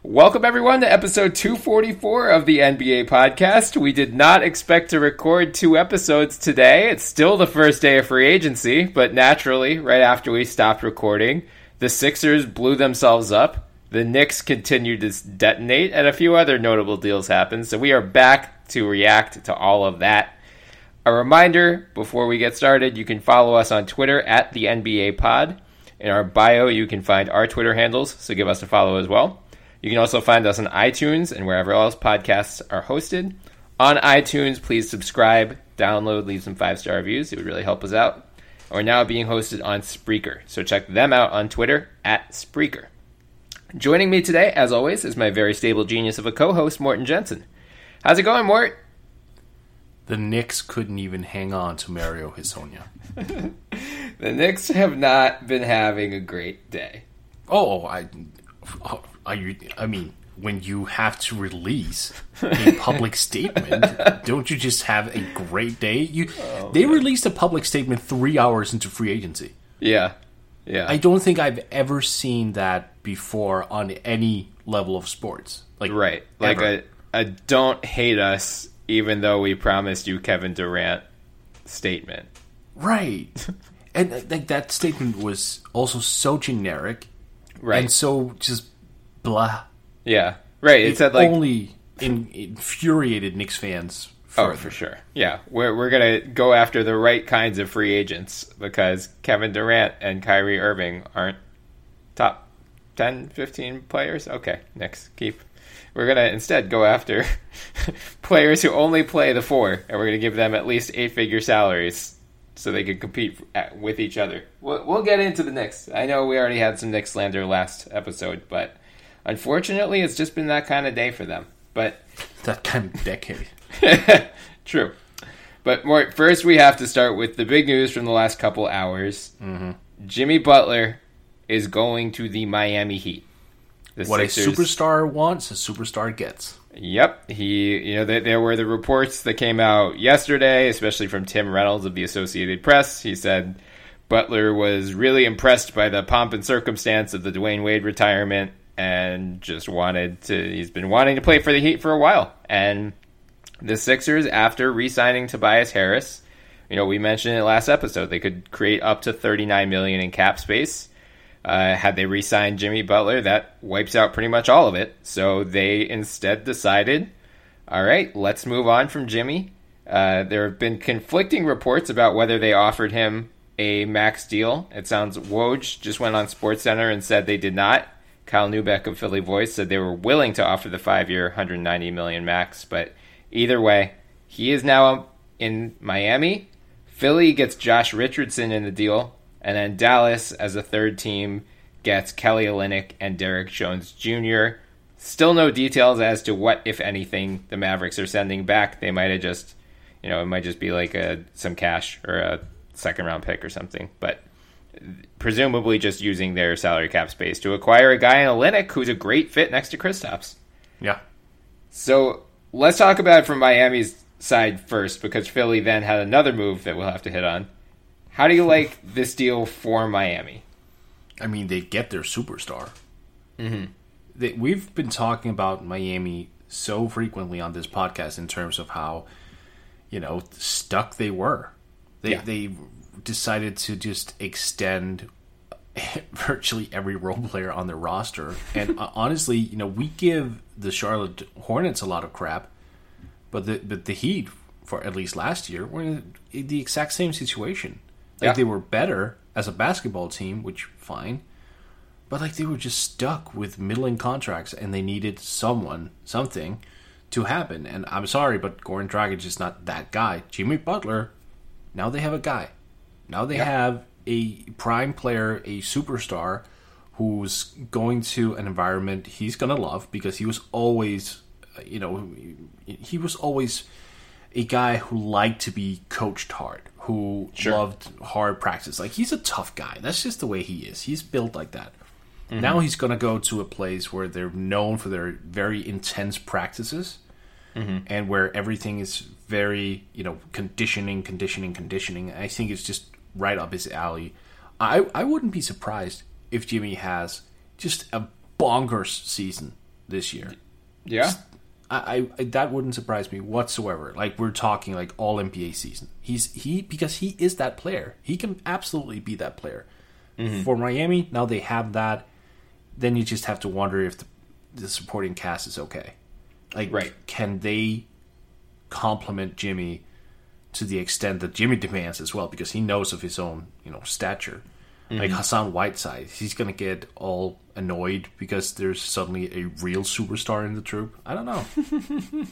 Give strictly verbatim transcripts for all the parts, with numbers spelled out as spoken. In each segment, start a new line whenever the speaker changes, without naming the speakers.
Welcome, everyone, to episode two forty-four of the N B A podcast. We did not expect to record two episodes today. It's still the first day of free agency, but naturally, right after we stopped recording, the Sixers blew themselves up, the Knicks continued to detonate, and a few other notable deals happened, so we are back to react to all of that. A reminder, before we get started, you can follow us on Twitter at the N B A pod. In our bio, you can find our Twitter handles, so give us a follow as well. You can also find us on iTunes and wherever else podcasts are hosted. On iTunes, please subscribe, download, leave some five-star reviews. It would really help us out. We're now being hosted on Spreaker, so check them out on Twitter at Spreaker. Joining me today, as always, is my very stable genius of a co-host, Morten Jensen. How's it going, Mort?
The Knicks couldn't even hang on to Mario Hezonja.
The Knicks have not been having a great day.
Oh, I... Are you, I mean, when you have to release a public statement, don't you just have a great day? You, oh, they man. released a public statement three hours into free agency.
Yeah, yeah.
I don't think I've ever seen that before on any level of sports. Like
right, like a, a "don't hate us, even though we promised you Kevin Durant" statement.
Right, and like that statement was also so generic, right, and so just. Blah.
Yeah, right. It,
it
said like
only in, infuriated Knicks fans. Further.
Oh, for sure. Yeah, we're we're gonna go after the right kinds of free agents because Kevin Durant and Kyrie Irving aren't top ten, fifteen players. Okay, Knicks, keep. We're gonna instead go after players who only play the four, and we're gonna give them at least eight-figure salaries so they can compete with each other. We'll, we'll get into the Knicks. I know we already had some Knicks slander last episode, but. Unfortunately, it's just been that kind of day for them. But
that kind of decade.
True. But more, first we have to start with the big news from the last couple hours.
Mm-hmm.
Jimmy Butler is going to the Miami Heat.
The what Sixers, a superstar wants, a superstar gets.
Yep. He, you know, there, there were the reports that came out yesterday, especially from Tim Reynolds of the Associated Press. He said Butler was really impressed by the pomp and circumstance of the Dwayne Wade retirement. And just wanted to, he's been wanting to play for the Heat for a while. And the Sixers, after re-signing Tobias Harris, you know, we mentioned it last episode, they could create up to thirty-nine million dollars in cap space. Uh, had they re-signed Jimmy Butler, that wipes out pretty much all of it. So they instead decided, all right, let's move on from Jimmy. Uh, there have been conflicting reports about whether they offered him a max deal. It sounds Woj just went on SportsCenter and said they did not. Kyle Neubeck of Philly Voice said they were willing to offer the five-year, one hundred ninety million dollars max, but either way, he is now in Miami. Philly gets Josh Richardson in the deal, and then Dallas, as a third team, gets Kelly Olynyk and Derek Jones Junior Still no details as to what, if anything, the Mavericks are sending back. They might have just, you know, it might just be like a some cash or a second-round pick or something, but presumably just using their salary cap space to acquire a guy in Olynyk who's a great fit next to Kristaps.
Yeah.
So let's talk about it from Miami's side first, because Philly then had another move that we'll have to hit on. How do you like this deal for Miami?
I mean, they get their superstar.
Mm-hmm.
They, we've been talking about Miami so frequently on this podcast in terms of how, you know, stuck they were. They
yeah.
they decided to just extend virtually every role player on their roster. And uh, honestly, you know, we give the Charlotte Hornets a lot of crap, but the but the Heat, for at least last year, were in the exact same situation. Like,
yeah.
they were better as a basketball team, which, fine, but like they were just stuck with middling contracts, and they needed someone, something, to happen. And I'm sorry, but Goran Dragic is not that guy. Jimmy Butler, now they have a guy. Now they yeah. have a prime player, a superstar, who's going to an environment he's going to love, because he was always, you know, he was always a guy who liked to be coached hard, who
sure.
loved hard practice. Like, he's a tough guy. That's just the way he is. He's built like that. Mm-hmm. Now he's going to go to a place where they're known for their very intense practices, mm-hmm. and where everything is very, you know, conditioning, conditioning, conditioning. I think it's just right up his alley. I I wouldn't be surprised if Jimmy has just a bonkers season this year.
Yeah.
I, I that wouldn't surprise me whatsoever. Like we're talking like all N B A season. He's he because he is that player. He can absolutely be that player. Mm-hmm. For Miami, now they have that. Then you just have to wonder if the, the supporting cast is okay. Like,
right.
Can they complement Jimmy to the extent that Jimmy demands as well? Because he knows of his own, you know, stature. Mm-hmm. Like Hassan Whiteside, he's going to get all annoyed because there's suddenly a real superstar in the troop. I don't know.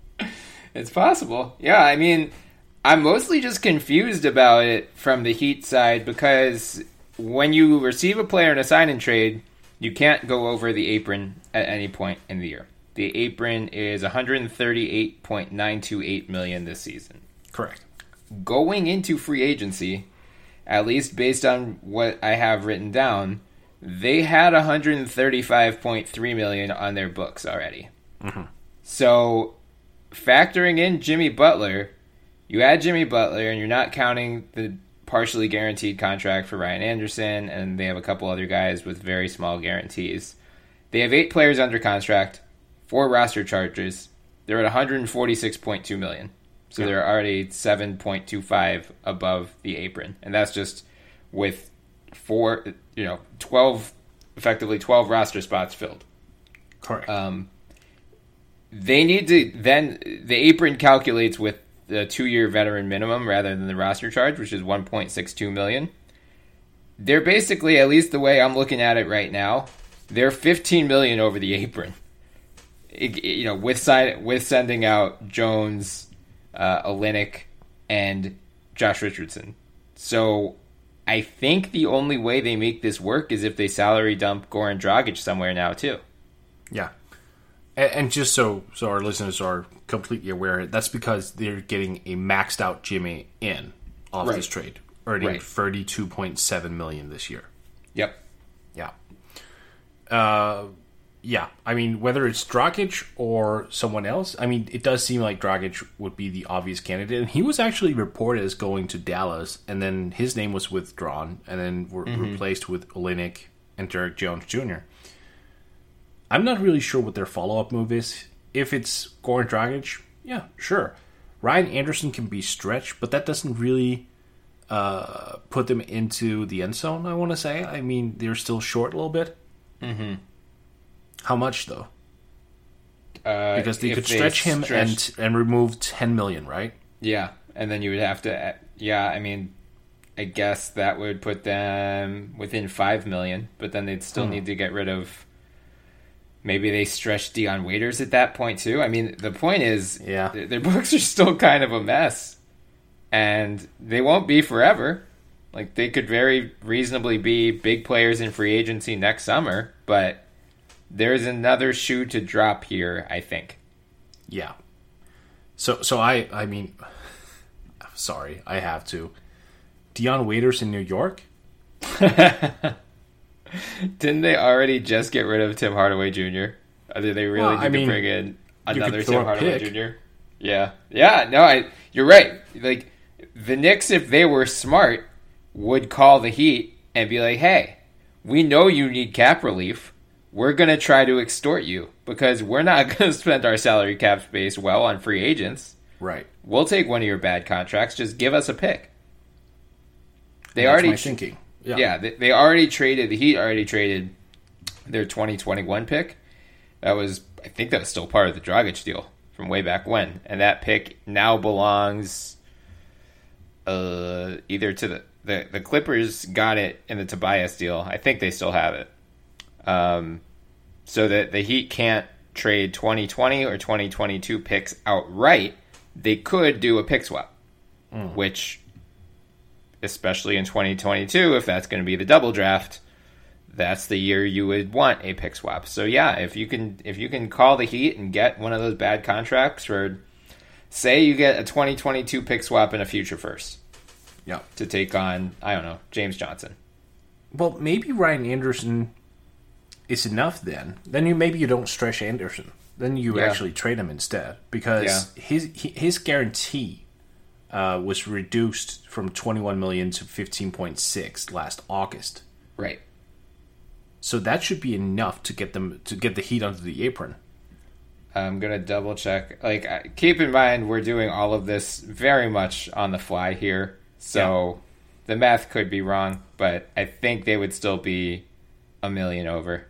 It's possible. Yeah, I mean, I'm mostly just confused about it from the Heat side because when you receive a player in a sign-and trade, you can't go over the apron at any point in the year. The apron is one hundred thirty-eight point nine two eight million dollars this season.
Correct.
Going into free agency, at least based on what I have written down, they had one hundred thirty-five point three million dollars on their books already. Mm-hmm. So, factoring in Jimmy Butler, you add Jimmy Butler, and you're not counting the partially guaranteed contract for Ryan Anderson, and they have a couple other guys with very small guarantees. They have eight players under contract, four roster charges. They're at one hundred forty-six point two million dollars. So yeah. They're already seven point two five above the apron. And that's just with four, you know, twelve, effectively twelve roster spots filled.
Correct.
Um, they need to then, the apron calculates with the two-year veteran minimum rather than the roster charge, which is one point six two million dollars. They're basically, at least the way I'm looking at it right now, they're fifteen million dollars over the apron. It, you know, with side, with sending out Jones, uh, Olynyk, and Josh Richardson. So I think the only way they make this work is if they salary dump Goran Dragic somewhere now too.
Yeah. And, and just so so our listeners are completely aware, that's because they're getting a maxed out Jimmy in off
right.
this trade, earning
right.
thirty-two point seven million dollars this year.
Yep.
Yeah. Uh, yeah. I mean, whether it's Dragic or someone else, I mean, it does seem like Dragic would be the obvious candidate. And he was actually reported as going to Dallas, and then his name was withdrawn, and then were mm-hmm. replaced with Olynyk and Derek Jones Junior I'm not really sure what their follow-up move is. If it's Goran Dragic, yeah, sure. Ryan Anderson can be stretched, but that doesn't really uh, put them into the end zone, I want to say. I mean, they're still short a little bit.
Mm-hmm.
How much, though?
Uh,
because they could stretch him stretched... and and remove ten million dollars, right?
Yeah, and then you would have to... Yeah, I mean, I guess that would put them within five million dollars, but then they'd still hmm. need to get rid of... Maybe they stretch Dion Waiters at that point, too. I mean, the point is,
yeah.
th- their books are still kind of a mess. And they won't be forever. Like, they could very reasonably be big players in free agency next summer. But there's another shoe to drop here, I think.
Yeah. So, so I, I mean, sorry, I have to. Dion Waiters in New York?
Didn't they already just get rid of Tim Hardaway Junior? Or did they really
well,
need
I mean,
to bring in another
Tim
Hardaway
pick.
Junior? Yeah. Yeah, no, I. You're right. Like, the Knicks, if they were smart, would call the Heat and be like, hey, we know you need cap relief. We're going to try to extort you because we're not going to spend our salary cap space well on free agents.
Right.
We'll take one of your bad contracts. Just give us a pick. They
That's
already
my thinking. Yeah,
yeah they, they already traded, the Heat already traded their twenty twenty-one pick. That was, I think that was still part of the Dragic deal from way back when. And that pick now belongs uh, either to the, the, the Clippers got it in the Tobias deal. I think they still have it. Um, so that the Heat can't trade twenty twenty or twenty twenty-two picks outright. They could do a pick swap, mm. which... especially in twenty twenty-two, if that's going to be the double draft, that's the year you would want a pick swap. So yeah, if you can if you can call the Heat and get one of those bad contracts for, say you get a twenty twenty-two pick swap and a future first.
Yeah.
To take on, I don't know, James Johnson.
Well, maybe Ryan Anderson is enough then. Then you maybe you don't stretch Anderson. Then you yeah. actually trade him instead. Because yeah. his his guarantee Uh, was reduced from twenty-one million dollars to fifteen point six last August.
Right.
So that should be enough to get them to get the Heat under the apron.
I'm gonna double check. Like, keep in mind, we're doing all of this very much on the fly here, so yeah. The math could be wrong, but I think they would still be a million over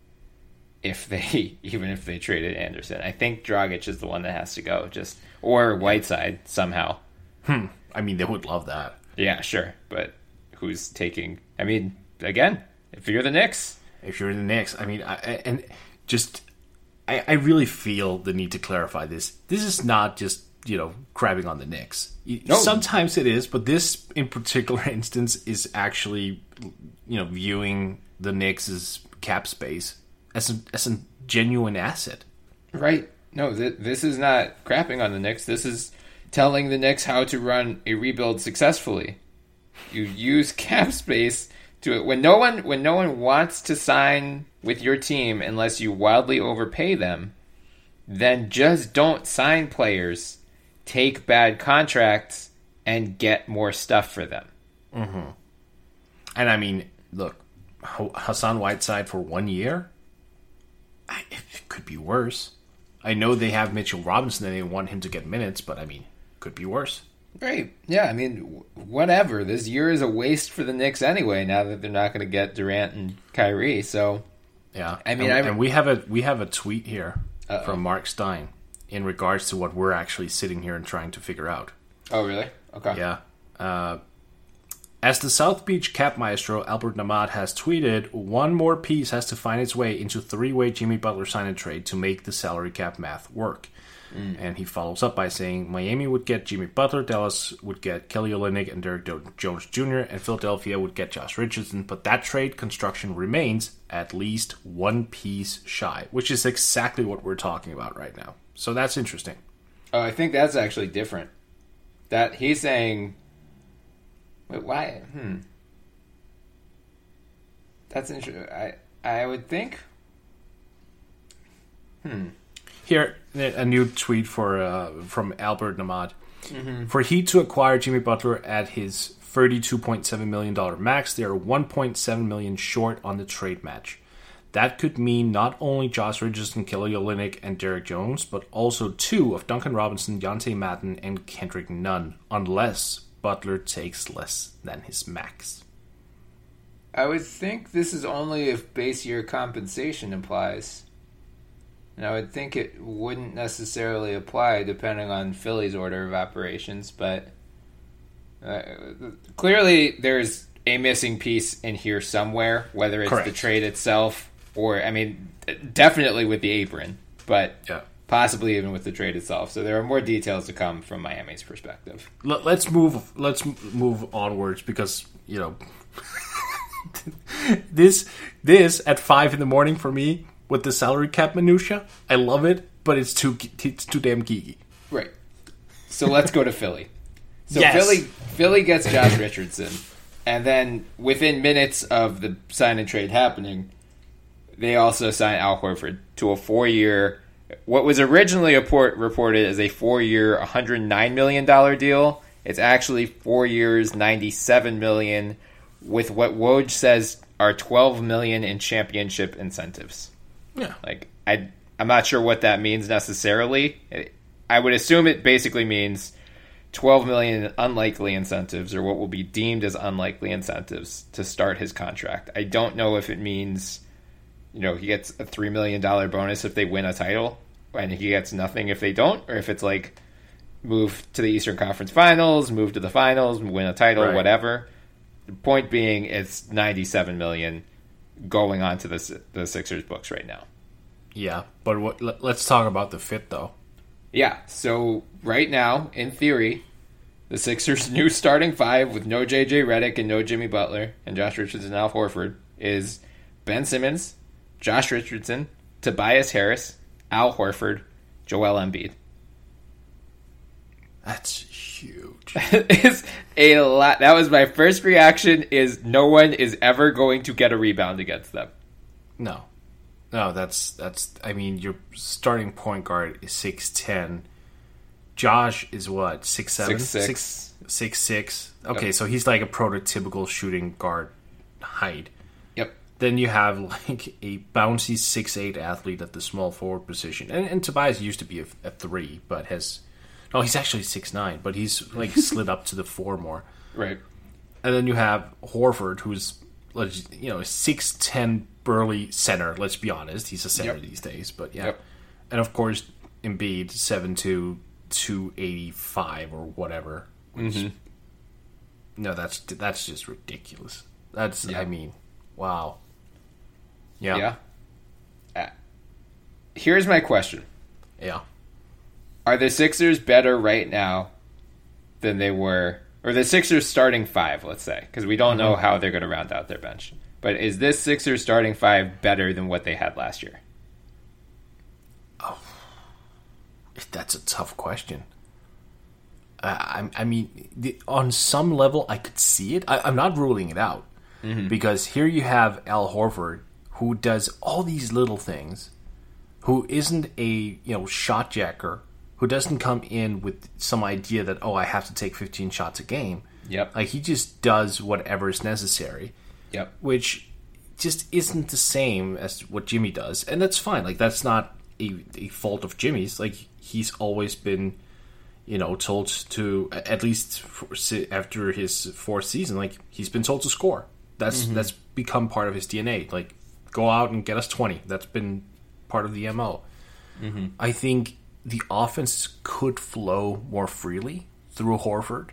if they, even if they traded Anderson. I think Dragic is the one that has to go, just or Whiteside somehow.
Hmm. I mean, they would love that.
Yeah, sure, but who's taking? I mean, again, if you're the Knicks,
if you're the Knicks, I mean, I, and just. I, I really feel the need to clarify this. This is not just, you know, crabbing on the Knicks. No. Sometimes it is, but this in particular instance is actually, you know, viewing the Knicks' cap space as a, as a genuine asset.
Right. No, th- this is not crapping on the Knicks. This is telling the Knicks how to run a rebuild successfully. You use cap space to it when no one when no one wants to sign with your team unless you wildly overpay them, then just don't sign players, take bad contracts, and get more stuff for them.
Mm-hmm. And I mean, look, Hassan Whiteside for one year, I, it could be worse. I know they have Mitchell Robinson and they want him to get minutes, but I mean, it could be worse.
Right. Yeah, I mean, whatever. This year is a waste for the Knicks anyway, now that they're not going to get Durant and Kyrie, so...
Yeah,
I mean,
and,
I...
and we have a we have a tweet here
Uh-oh.
from Mark Stein in regards to what we're actually sitting here and trying to figure out.
Oh, really? Okay.
Yeah. Uh, as the South Beach cap maestro, Albert Namad has tweeted, one more piece has to find its way into three-way Jimmy Butler sign-and trade to make the salary cap math work. Mm. And he follows up by saying, Miami would get Jimmy Butler, Dallas would get Kelly Olynyk and Derek Jones Junior, and Philadelphia would get Josh Richardson. But that trade construction remains at least one piece shy, which is exactly what we're talking about right now. So that's interesting.
Oh, I think that's actually different. That he's saying, wait, why? Hmm. That's interesting. I I would think. Hmm.
Here, a new tweet for uh, from Albert Namad.
Mm-hmm.
For Heat to acquire Jimmy Butler at his thirty-two point seven million dollars max, they are one point seven million dollars short on the trade match. That could mean not only Josh Richardson, Kelly Olynyk, and Derek Jones, but also two of Duncan Robinson, Deontay Madden, and Kendrick Nunn, unless Butler takes less than his max.
I would think this is only if base year compensation applies. And I would think it wouldn't necessarily apply depending on Philly's order of operations, but uh, clearly there's a missing piece in here somewhere, whether it's
Correct.
the trade itself or, I mean, definitely with the apron, but
yeah.
possibly even with the trade itself. So there are more details to come from Miami's perspective.
Let's move. Let's move onwards because you know this. This at five in the morning for me. With the salary cap minutia, I love it, but it's too it's too damn geeky.
Right. So let's go to Philly. So
yes.
Philly Philly gets Josh Richardson, and then within minutes of the sign and trade happening, they also sign Al Horford to a four-year, what was originally report, reported as a four-year, one hundred nine million dollars deal. It's actually four years, ninety-seven million dollars, with what Woj says are twelve million dollars in championship incentives.
Yeah,
like I, I'm not sure what that means necessarily. I would assume it basically means twelve million in unlikely incentives, or what will be deemed as unlikely incentives to start his contract. I don't know if it means, you know, he gets a three million dollar bonus if they win a title, and he gets nothing if they don't, or if it's like move to the Eastern Conference Finals, move to the finals, win a title,
right.
whatever. The point being, it's ninety-seven million going on to the the Sixers books right now.
Yeah, but what, let, let's talk about the fit, though.
Yeah, so right now, in theory, the Sixers' new starting five with no J J Redick and no Jimmy Butler and Josh Richardson and Al Horford is Ben Simmons, Josh Richardson, Tobias Harris, Al Horford, Joel Embiid.
That's huge.
It's a lot. That was my first reaction, is no one is ever going to get a rebound against them.
No. No, that's, that's. I mean, your starting point guard is six ten. Josh is what, six seven?
six six.
six, six, six. Okay,
Yep.
so he's like a prototypical shooting guard height.
Yep.
then you have like a bouncy six eight athlete at the small forward position. And, and Tobias used to be a, a three, but has... No, he's actually six nine, but he's like slid up to the four more.
Right.
And then you have Horford, who's, you know, a six ten burly center, let's be honest. He's a center yep. these days, but yeah. Yep. And of course, Embiid, seven two, two eighty-five or whatever. Which, mm-hmm. No, that's that's just ridiculous. That's, yeah. I mean, wow. Yeah.
Yeah. Uh, here's my question.
Yeah.
Are the Sixers better right now than they were, or the Sixers starting five, let's say, because we don't know how they're going to round out their bench. But is this Sixers starting five better than what they had last year?
Oh, that's a tough question. Uh, I, I mean, the, on some level, I could see it. I, I'm not ruling it out. Mm-hmm. Because here you have Al Horford, who does all these little things, who isn't a you know shot jacker, who doesn't come in with some idea that, oh, I have to take fifteen shots a game.
Yep.
Like, he just does whatever is necessary.
Yep.
Which just isn't the same as what Jimmy does. And that's fine. Like, that's not a, a fault of Jimmy's. Like, he's always been, you know, told to, at least for, after his fourth season, like, he's been told to score. That's mm-hmm. that's become part of his D N A. Like, go out and get us twenty. That's been part of the M O. Mm-hmm. I think the offense could flow more freely through Horford.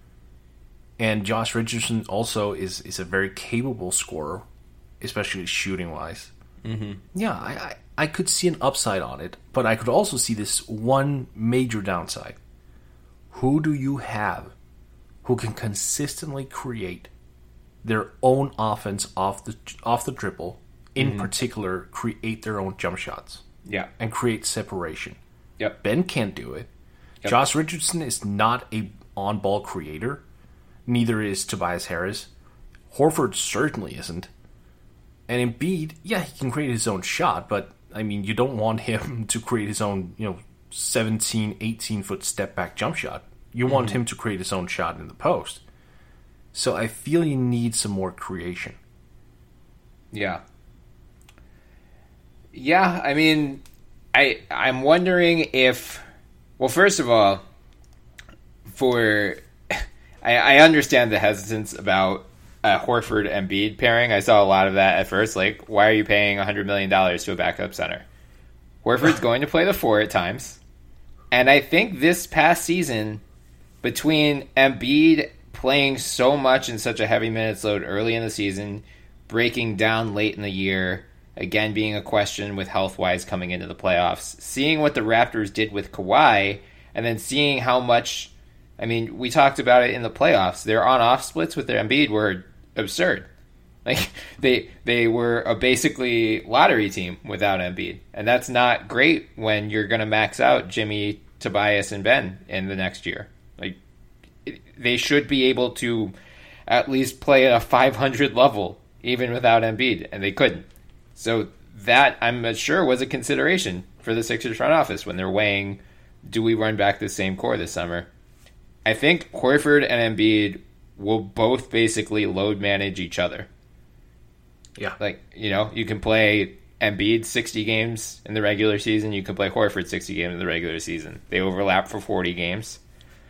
And Josh Richardson also is, is a very capable scorer, especially shooting-wise. Mm-hmm. Yeah, I, I, I could see an upside on it, but I could also see this one major downside. Who do you have who can consistently create their own offense off the off the dribble, in mm-hmm. particular, create their own jump shots?
Yeah.
And create separation.
Yep.
Ben can't do it.
Yep.
Josh Richardson is not a on-ball creator. Neither is Tobias Harris. Horford certainly isn't. And Embiid, yeah, he can create his own shot, but, I mean, you don't want him to create his own, you know, seventeen, eighteen-foot step-back jump shot. You mm-hmm. want him to create his own shot in the post. So I feel you need some more creation.
Yeah. Yeah, I mean... I, I'm wondering if, well, first of all, for, I, I understand the hesitance about a Horford and Embiid pairing. I saw a lot of that at first. Like, why are you paying one hundred million dollars to a backup center? Horford's going to play the four at times. And I think this past season, between Embiid playing so much and such a heavy minutes load early in the season, breaking down late in the year, again being a question with health-wise coming into the playoffs, seeing what the Raptors did with Kawhi, and then seeing how much, I mean, we talked about it in the playoffs, their on-off splits with their Embiid were absurd. Like, they they were a basically lottery team without Embiid, and that's not great when you're going to max out Jimmy, Tobias, and Ben in the next year. Like, it, they should be able to at least play at a five hundred level, even without Embiid, and they couldn't. So that, I'm sure, was a consideration for the Sixers front office when they're weighing, do we run back the same core this summer? I think Horford and Embiid will both basically load manage each other.
Yeah.
Like, you know, you can play Embiid sixty games in the regular season. You can play Horford sixty games in the regular season. They overlap for forty games.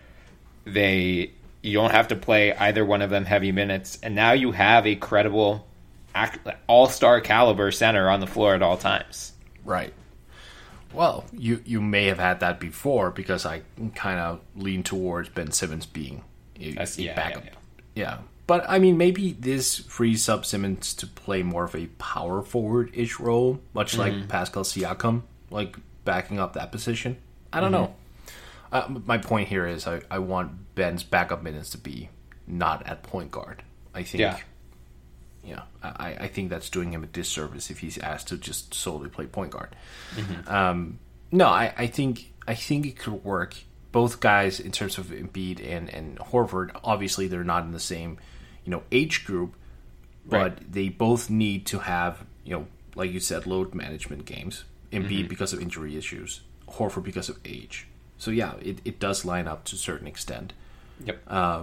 They, you don't have to play either one of them heavy minutes. And now you have a credible all-star caliber center on the floor at all times.
Right. Well, you, you may have had that before because I kind of lean towards Ben Simmons being a, a
yeah,
backup.
Yeah, yeah.
yeah. But, I mean, maybe this frees up Simmons to play more of a power forward-ish role, much mm-hmm. like Pascal Siakam, like backing up that position. I don't mm-hmm. know. Uh, my point here is I, I want Ben's backup minutes to be not at point guard. I think...
Yeah.
Yeah, I, I think that's doing him a disservice if he's asked to just solely play point guard.
Mm-hmm.
Um, no, I, I think I think it could work. Both guys, in terms of Embiid and, and Horford, obviously they're not in the same, you know, age group, but right. they both need to have, you know, like you said, load management games. Embiid mm-hmm. because of injury issues, Horford because of age. So yeah, it, it does line up to a certain extent.
Yep.
Um,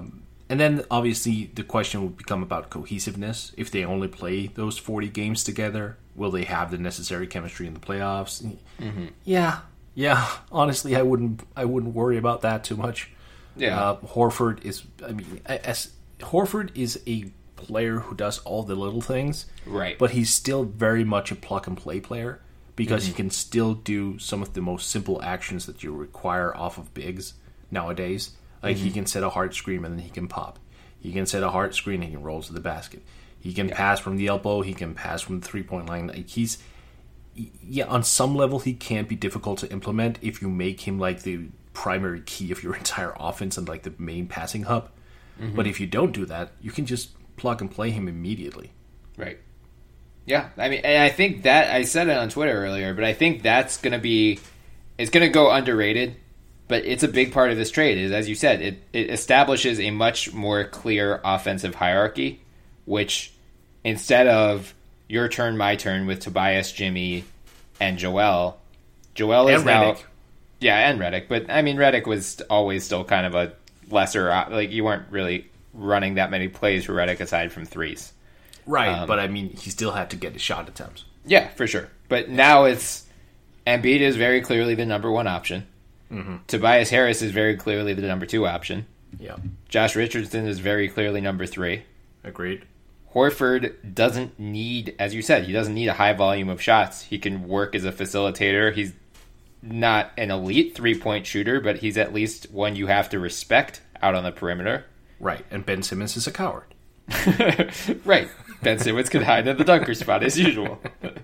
And then, obviously, the question would become about cohesiveness. If they only play those forty games together, will they have the necessary chemistry in the playoffs? Mm-hmm. Yeah, yeah. Honestly, I wouldn't. I wouldn't worry about that too much.
Yeah,
uh, Horford is. I mean, as Horford is a player who does all the little things,
right?
But he's still very much a plug and play player because mm-hmm. he can still do some of the most simple actions that you require off of bigs nowadays. Like, mm-hmm. he can set a hard screen and then he can pop. He can set a hard screen and he can roll to the basket. He can yeah. pass from the elbow. He can pass from the three-point line. Like, he's... Yeah, on some level, he can be difficult to implement if you make him, like, the primary key of your entire offense and, like, the main passing hub. Mm-hmm. But if you don't do that, you can just plug and play him immediately.
Right. Yeah, I mean, and I think that... I said it on Twitter earlier, but I think that's going to be... It's going to go underrated. But it's a big part of this trade, is, as you said, it, it establishes a much more clear offensive hierarchy, which instead of your turn, my turn with Tobias, Jimmy, and Joel, Joel is
and
now...
Redick.
Yeah, and Redick. But, I mean, Redick was always still kind of a lesser... Like, you weren't really running that many plays for Redick aside from threes.
Right,
um,
but, I mean, he still had to get his shot attempts.
Yeah, for sure. But now it's... Embiid is very clearly the number one option. Mm-hmm. Tobias Harris is very clearly the number two option.
Yeah.
Josh Richardson is very clearly number three.
Agreed.
Horford doesn't need, as you said, he doesn't need a high volume of shots. He can work as a facilitator. He's not an elite three-point shooter, but he's at least one you have to respect out on the perimeter.
Right, and Ben Simmons is a coward.
Right. Ben Simmons can hide in the dunker spot as usual.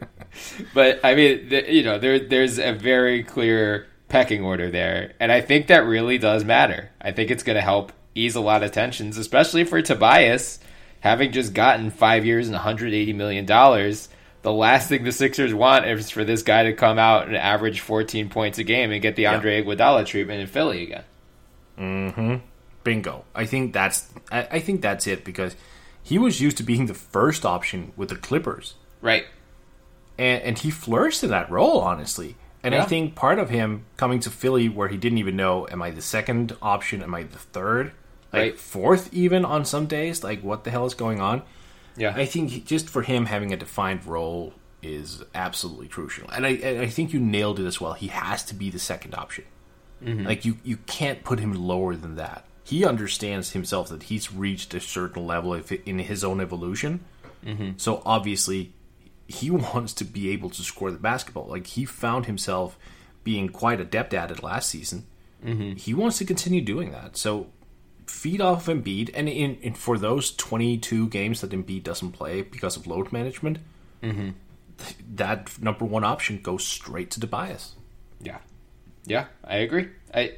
But, I mean, the, you know, there there's a very clear... pecking order there, and I think that really does matter. I think it's going to help ease a lot of tensions, especially for Tobias, having just gotten five years and one hundred eighty million dollars. The last thing the Sixers want is for this guy to come out and average fourteen points a game and get the Andre yep. Iguodala treatment in Philly again.
Mm-hmm. Bingo. I think that's I, I think that's it, because he was used to being the first option with the Clippers,
right?
And and he flourished in that role, honestly. And yeah. I think part of him coming to Philly where he didn't even know, am I the second option? Am I the third? Like, right. fourth even on some days? Like, what the hell is going on?
Yeah.
I think just for him having a defined role is absolutely crucial. And I, I think you nailed it as well. He has to be the second option. Mm-hmm. Like, you, you can't put him lower than that. He understands himself that he's reached a certain level in his own evolution. Mm-hmm. So, obviously... he wants to be able to score the basketball. Like, he found himself being quite adept at it last season. Mm-hmm. He wants to continue doing that. So, feed off Embiid. And in, in for those twenty-two games that Embiid doesn't play because of load management, mm-hmm. th- that number one option goes straight to Tobias.
Yeah. Yeah, I agree. I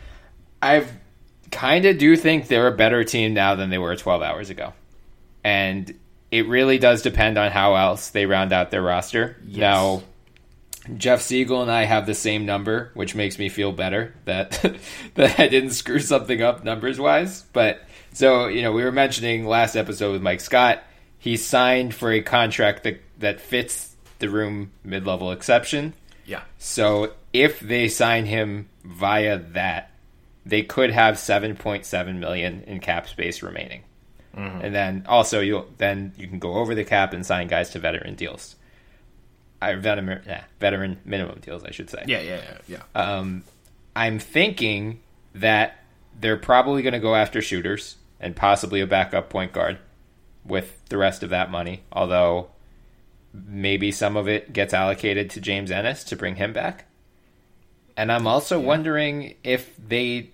I kind of do think they're a better team now than they were twelve hours ago. And... it really does depend on how else they round out their roster. Yes. Now, Jeff Siegel and I have the same number, which makes me feel better that that I didn't screw something up numbers-wise. But, so, you know, we were mentioning last episode with Mike Scott, he signed for a contract that, that fits the room mid-level exception.
Yeah.
So, if they sign him via that, they could have seven point seven million dollars in cap space remaining. Mm-hmm. And then also you then you can go over the cap and sign guys to veteran deals, uh, veteran yeah, veteran minimum deals, I should say.
Yeah, yeah, yeah. yeah.
Um, I'm thinking that they're probably going to go after shooters and possibly a backup point guard with the rest of that money. Although maybe some of it gets allocated to James Ennis to bring him back. And I'm also yeah. wondering if they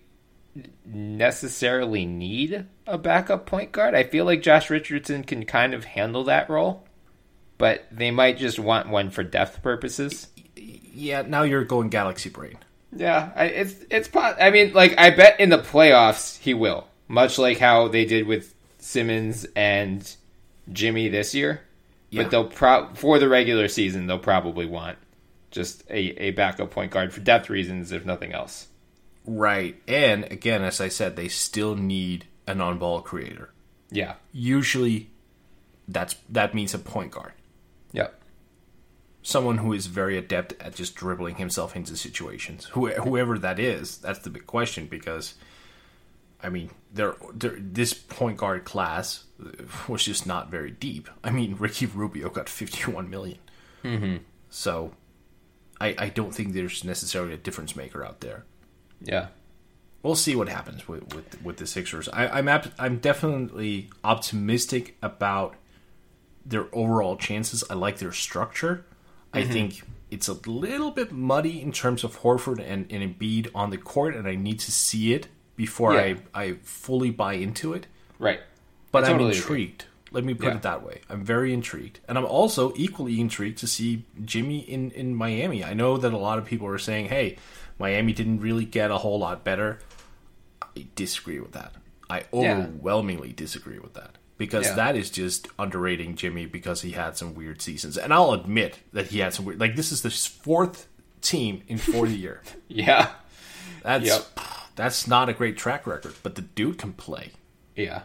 necessarily need a backup point guard. I feel like Josh Richardson can kind of handle that role, but they might just want one for depth purposes.
Yeah, now you're going galaxy brain.
Yeah, I, it's it's. I mean, like, I bet in the playoffs he will, much like how they did with Simmons and Jimmy this year. Yeah. But they'll pro- for the regular season they'll probably want just a, a backup point guard for depth reasons, if nothing else.
Right. And, again, as I said, they still need an on-ball creator.
Yeah.
Usually, that's that means a point guard.
Yep.
Someone who is very adept at just dribbling himself into situations. Who, whoever that is, that's the big question, because I mean, they're, they're, this point guard class was just not very deep. I mean, Ricky Rubio got fifty-one million dollars.
Mm-hmm.
So I, I don't think there's necessarily a difference maker out there.
Yeah.
We'll see what happens with with, with the Sixers. I, I'm ap- I'm definitely optimistic about their overall chances. I like their structure. Mm-hmm. I think it's a little bit muddy in terms of Horford and, and Embiid on the court, and I need to see it before
yeah.
I, I fully buy into it.
Right.
But
totally
I'm intrigued. Agree. Let me put yeah. it that way. I'm very intrigued. And I'm also equally intrigued to see Jimmy in, in Miami. I know that a lot of people are saying, hey, Miami didn't really get a whole lot better. I disagree with that. I overwhelmingly yeah. disagree with that. Because yeah. that is just underrating Jimmy because he had some weird seasons. And I'll admit that he had some weird... Like, this is the fourth team in four year.
yeah.
That's yep. that's not a great track record, but the dude can play.
Yeah.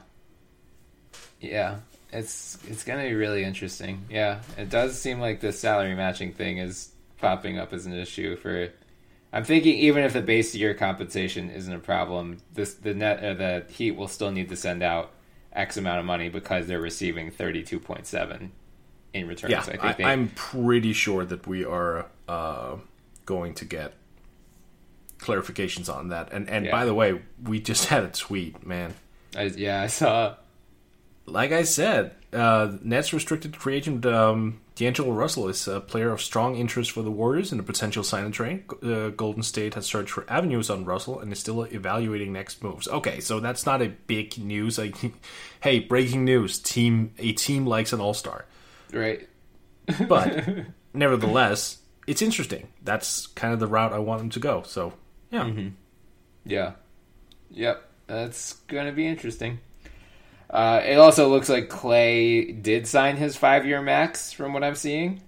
Yeah. It's it's going to be really interesting. Yeah. It does seem like the salary matching thing is popping up as an issue for... I'm thinking even if the base year compensation isn't a problem, this the net uh, the Heat will still need to send out X amount of money because they're receiving thirty-two point seven in return.
Yeah,
so I think
I,
they...
I'm pretty sure that we are uh, going to get clarifications on that. And and yeah. by the way, we just had a tweet, man.
I, yeah, I saw.
Like I said, uh, Nets restricted free agent um, D'Angelo Russell is a player of strong interest for the Warriors in a potential sign and trade. Uh, Golden State has searched for avenues on Russell and is still evaluating next moves. Okay, so that's not a big news. Like, hey, breaking news: team a team likes an all-star,
right?
But nevertheless, it's interesting. That's kind of the route I want him to go. So yeah,
mm-hmm. yeah, yep. That's gonna be interesting. Uh, it also looks like Clay did sign his five-year max, from what I'm seeing.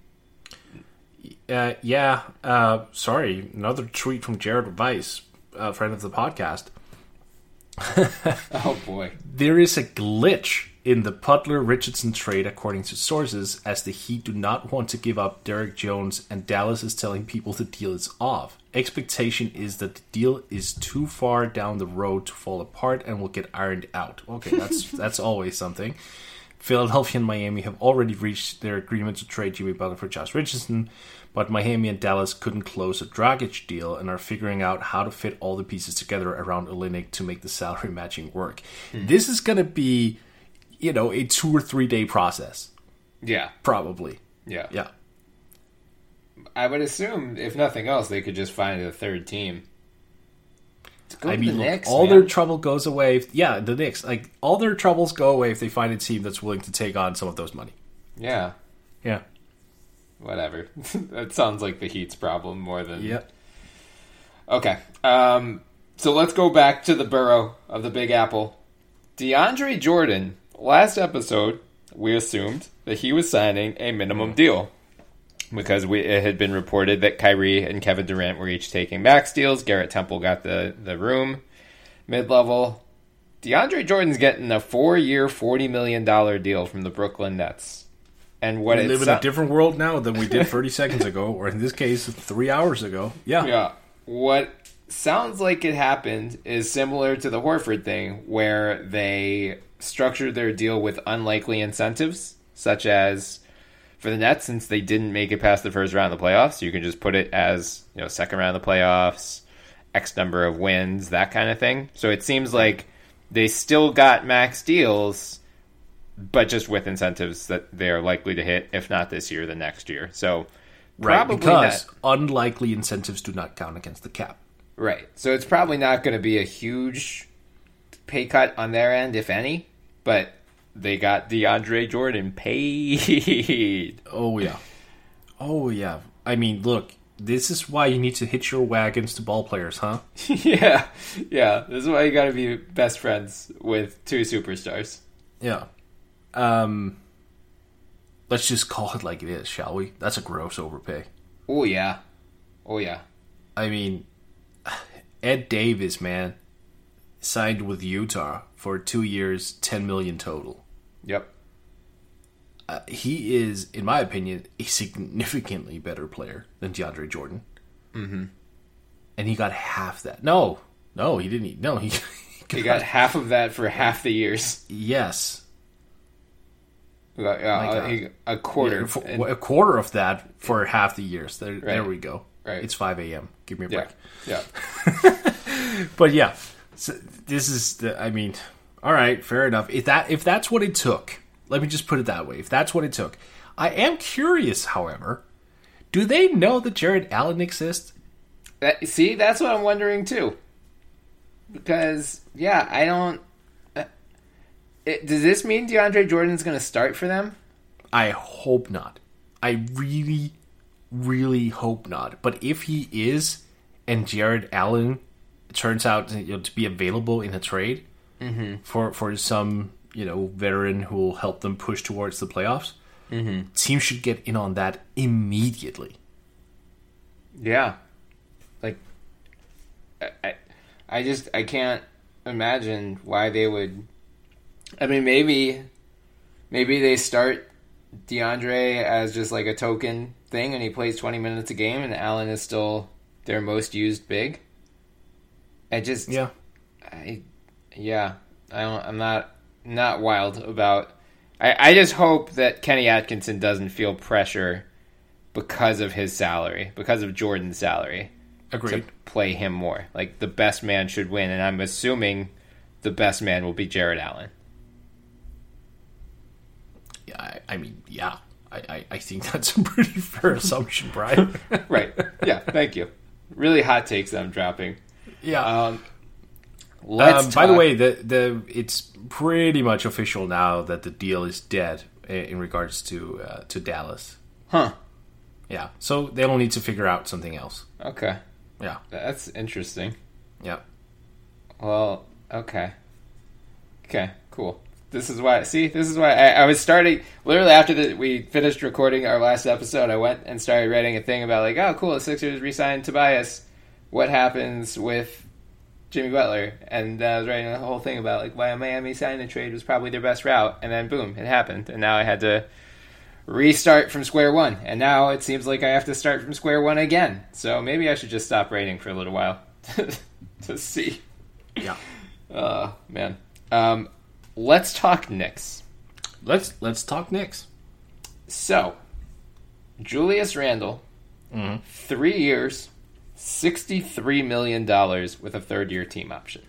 Uh, yeah. Uh, sorry, another tweet from Jared Weiss, a friend of the podcast.
Oh, boy.
There is a glitch in the Butler-Richardson trade, according to sources, as the Heat do not want to give up Derek Jones, and Dallas is telling people the deal is off. Expectation is that the deal is too far down the road to fall apart and will get ironed out. Okay, that's that's always something. Philadelphia and Miami have already reached their agreement to trade Jimmy Butler for Josh Richardson, but Miami and Dallas couldn't close a Dragic deal and are figuring out how to fit all the pieces together around Olynyk to make the salary matching work. Hmm. This is going to be, you know, a two or three day process.
Yeah.
Probably.
Yeah.
Yeah.
I would assume, if nothing else, they could just find a third team.
I mean, look, Knicks, all man. their trouble goes away. If, yeah, the Knicks. Like, all their troubles go away if they find a team that's willing to take on some of those money.
Yeah.
Yeah.
Whatever. That sounds like the Heat's problem more than...
Yep.
Okay. Um, so let's go back to the borough of the Big Apple. DeAndre Jordan, last episode, we assumed that he was signing a minimum deal. Because we, it had been reported that Kyrie and Kevin Durant were each taking max deals. Garrett Temple got the, the room, mid-level. DeAndre Jordan's getting a four-year, forty million dollars deal from the Brooklyn Nets. And what
we live in
so-
a different world now than we did thirty seconds ago, or in this case, three hours ago. Yeah.
Yeah. What sounds like it happened is similar to the Horford thing, where they structured their deal with unlikely incentives, such as... For the Nets, since they didn't make it past the first round of the playoffs, you can just put it as, you know, second round of the playoffs, X number of wins, that kind of thing. So it seems like they still got max deals, but just with incentives that they are likely to hit, if not this year, the next year. So
probably right, because not, unlikely incentives do not count against the cap.
Right. So it's probably not going to be a huge pay cut on their end, if any, but... They got DeAndre Jordan paid.
Oh, yeah. Oh, yeah. I mean, look, this is why you need to hitch your wagons to ball players, huh?
yeah. Yeah. This is why you got to be best friends with two superstars.
Yeah. Um, let's just call it like it is, shall we? That's a gross overpay.
Oh, yeah. Oh, yeah.
I mean, Ed Davis, man, signed with Utah for two years, ten million dollars total.
Yep.
Uh, he is, in my opinion, a significantly better player than DeAndre Jordan.
Mm-hmm.
And he got half that. No, no, he didn't. No, he
He got half of that for half the years.
Yes.
Uh, uh, a quarter.
Yeah, for, and, a quarter of that for half the years. There, right. there we go.
Right.
It's five a.m. Give me a break.
Yeah. yeah.
But yeah, so this is the, I mean, all right, fair enough. If that if that's what it took, let me just put it that way. If that's what it took. I am curious, however, do they know that Jared Allen exists?
That, see, that's what I'm wondering too. Because, yeah, I don't... Uh, it, does this mean DeAndre Jordan's going to start for them?
I hope not. I really, really hope not. But if he is, and Jared Allen turns out you know, to be available in a trade
mm-hmm.
for, for some you know veteran who will help them push towards the playoffs,
mm-hmm.
teams should get in on that immediately.
Yeah. Like, I... I I just, I can't imagine why they would... I mean, maybe maybe they start DeAndre as just like a token thing and he plays twenty minutes a game and Allen is still their most used big. I just...
Yeah.
I, yeah. I don't, I'm not not wild about... I, I just hope that Kenny Atkinson doesn't feel pressure because of his salary, because of Jordan's salary.
Agreed.
To play him more. Like, the best man should win, and I'm assuming the best man will be Jared Allen.
Yeah, I, I mean, yeah. I, I, I think that's a pretty fair assumption, Brian.
Right. Yeah, thank you. Really hot takes that I'm dropping.
Yeah.
Um, let's
um,
talk...
By the way, the the it's pretty much official now that the deal is dead in regards to uh, to Dallas.
Huh.
Yeah. So they'll need to figure out something else.
Okay.
Yeah.
That's interesting.
Yeah.
Well, okay. Okay, cool. This is why, see, this is why I, I was starting, literally after the, we finished recording our last episode, I went and started writing a thing about like, oh, cool, the Sixers re-signed Tobias. What happens with Jimmy Butler? And uh, I was writing a whole thing about like why a Miami signing trade was probably their best route. And then boom, it happened. And now I had to restart from square one, and now it seems like I have to start from square one again. So maybe I should just stop writing for a little while to see.
Yeah.
Oh man. Um, let's talk Knicks.
Let's let's talk Knicks.
So, Julius Randle,
mm-hmm.
three years, sixty-three million dollars with a third-year team option.